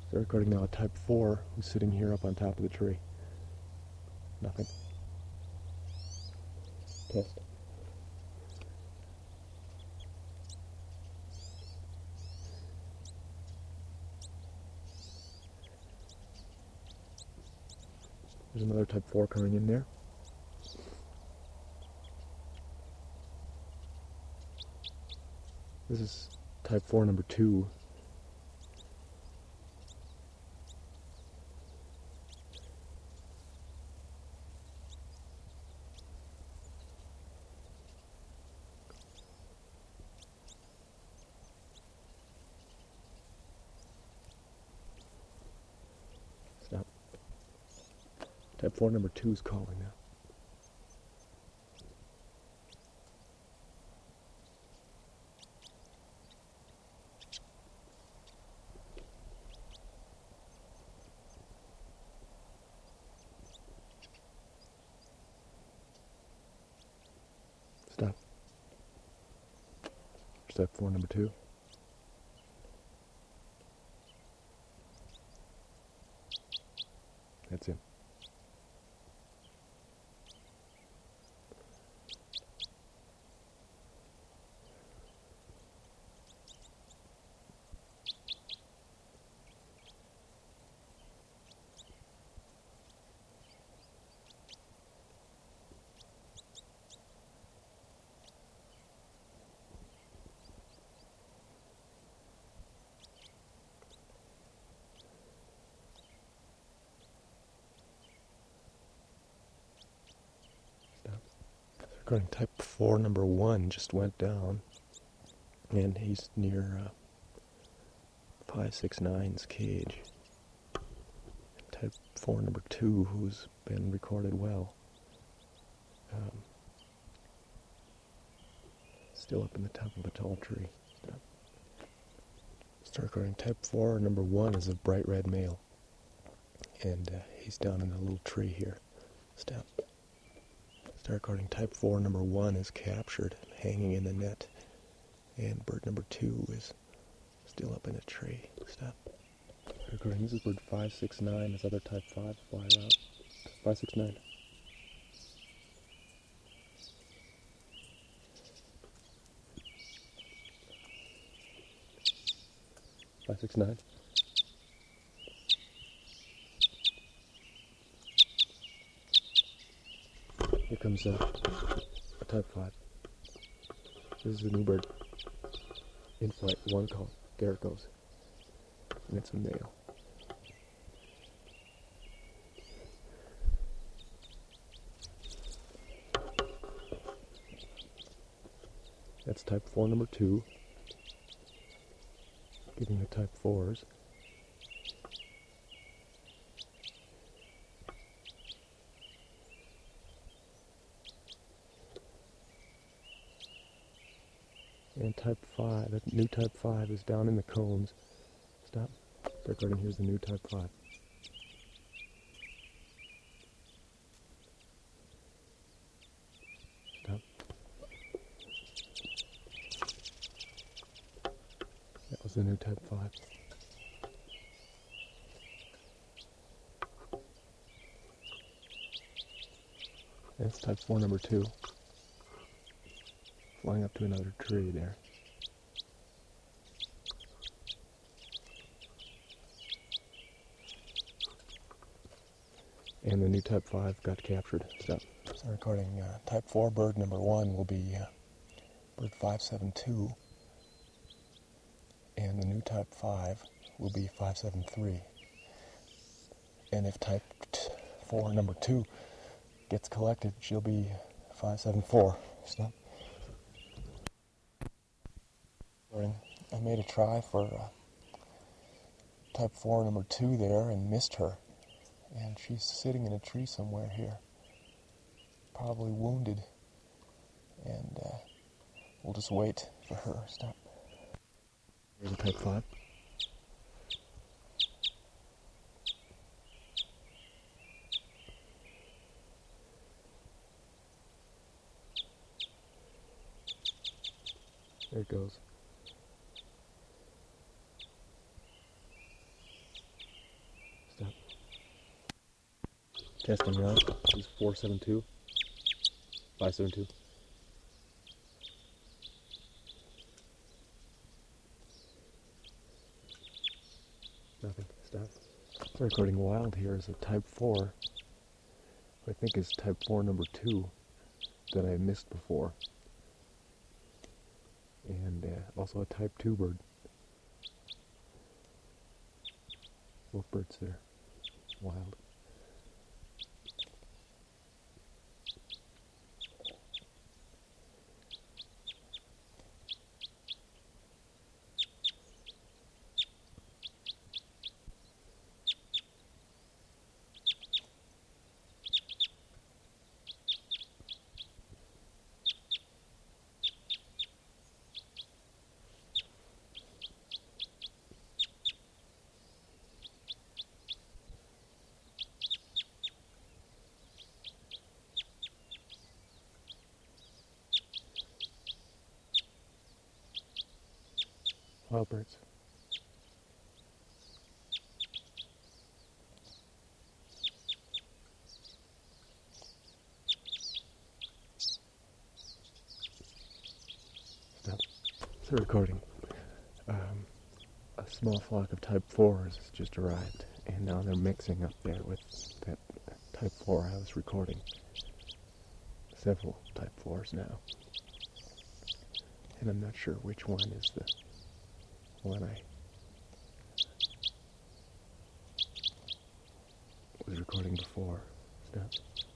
They're recording now a Type 4 who's sitting here up on top of the tree. Nothing. Test. There's another Type 4 coming in there. This is Type 4 number 2. Stop. Type 4 number 2 is calling now. Stop. Type 4 number 2. That's him. Recording Type 4 number 1 just went down, and he's near 569's cage. Type 4 number 2, who's been recorded well, still up in the top of a tall tree. Start recording Type 4 number 1 is a bright red male, and he's down in a little tree here. Stop. Start recording Type 4 number 1 is captured, hanging in the net, and bird number 2 is still up in a tree. Stop. Recording. This is bird 569. This other Type 5 flyer out. 569. Here comes a Type 5. This is a new bird. In flight, one call. There it goes. And it's a male. That's Type 4 number 2. Giving the Type 4s. And Type 5, that new Type 5 is down in the cones. Stop. Start recording. Here's the new Type 5. Stop. That was the new Type 5. That's Type 4 number 2. Flying up to another tree there. And the new Type 5 got captured. Stop. So recording Type 4 bird number 1 will be bird 572. And the new Type 5 will be 573. And if Type 4 number 2 gets collected, she'll be 574. Stop. I made a try for Type 4 number 2 there and missed her. And she's sitting in a tree somewhere here. Probably wounded. And we'll just wait for her. Stop. Here's a Type 5. There it goes. Testing now. This is 472. 572. Nothing. Stop. It's recording wild here is a Type 4. I think is Type 4 number 2 that I missed before. And also a Type 2 bird. Both birds there. Wild. Wild birds. Stop. It's a recording. A small flock of Type 4s has just arrived, and now they're mixing up there with that Type 4 I was recording. Several Type 4s now. And I'm not sure which one is the one I was recording before. Stop.